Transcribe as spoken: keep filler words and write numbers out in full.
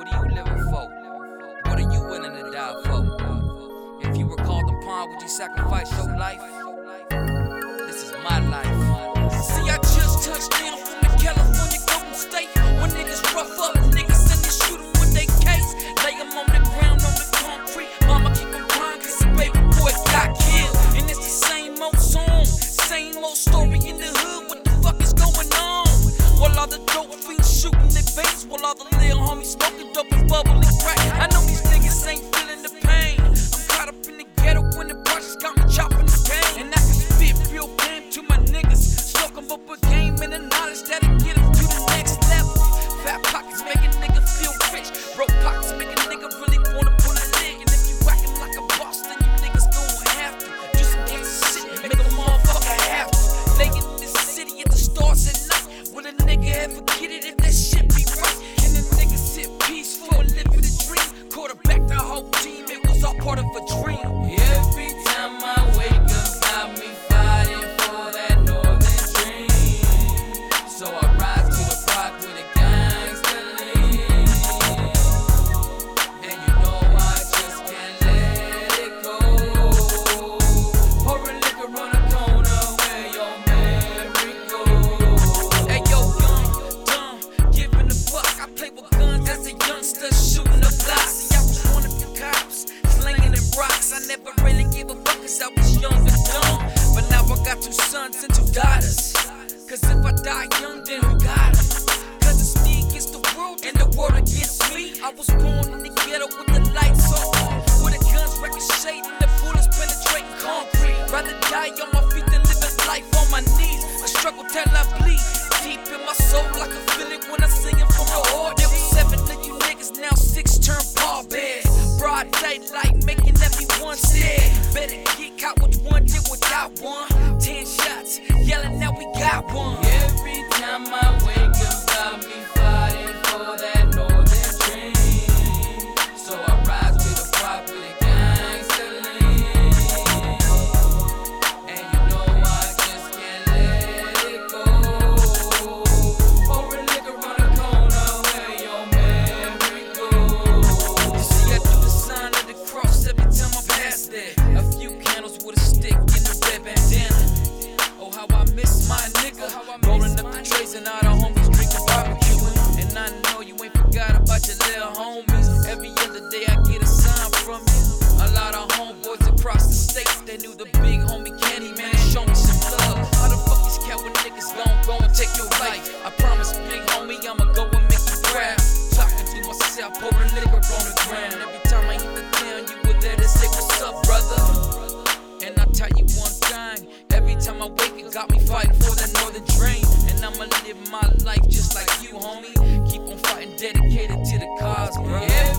What are you living for? What are you willing to die for? If you were called upon, would you sacrifice your life? This is my life. See, I just touched down from the California Golden State. When niggas rough up, niggas in the shoot 'em with they case. Lay 'em on the ground, on the concrete. Mama keep 'em crying cause the baby boy got killed. And it's the same old song, same old story in the hood. What the fuck is going on? While all the dope fiends shooting their veins, while all the little homies smoking dope and bubbling crack. I know these niggas ain't feeling the pain. I'm caught up in the ghetto when the projects got me chopping the game. And I can spit real game to my niggas. Soak 'em up a game and the knowledge that'll get 'em to the next level. Fat pockets make a nigga feel rich. Broke pockets make a nigga really wanna pull a leg. And if you acting like a boss, then you niggas gon' have to. Just some gangsta shit, make a motherfucker have to. Laying in this city at the stars at night. Will a nigga ever get it if that shit be right? Can a nigga sit peaceful and live with a dream? Quarterback the whole team, it was all part of a dream. Every time I wake up, got me fighting for that northern dream. So I rise to the block with a gangster lean. And you know I just can't let it go. Pouring liquor on the corner where your memory goes. Hey yo, young, dumb, giving a fuck. I played with guns as a youngster, shooting the block. See, I was one of the cops, slinging them rocks. I never really gave a fuck cause I was young and dumb. But now I got two sons and two daughters. Cause if I die young, then who got 'em? Cause it's me against the world and the world against me. I was born in the ghetto with the lights on, with the guns ricocheting and the bullets penetrating concrete. Rather die on my feet than live a life on my knees. I struggle till I bleed. Deep in my soul, I can feel it when I sing it from the heart. There was seven of you niggas, now six turn pallbearers. Broad daylight, making everyone scared. Better get caught with one, did without one. Ten shots, yelling now we got one. Every time I wake up, got me fighting for that northern dream. So I rise to the block with a gangster lean. And you know I just can't let it go. Pouring liquor on the corner where your memory goes. You see, I do the sign of the cross every time I pass there. A few candles with a stick in the red bandana. Oh, how I miss my nigga. Rolling up the trays and all the homies drinking barbecuing. And I know you ain't forgot about your little homies. Every other day I get a sign from you. A lot of homeboys across the state, they knew the big homie Candy, man, they show me some love. How the fuck these cat when niggas gon' go and take your life? I promise, big homie, I'ma go and make you proud. Talking to myself, pouring liquor on the ground. Every time I hit the town, you were there to say what's up, brother. And I tell you one thing, every time I wake it got me fighting for that northern dream. And I'ma live my life just like you, homie. Keep on fighting, dedicated to the cause, bro. Every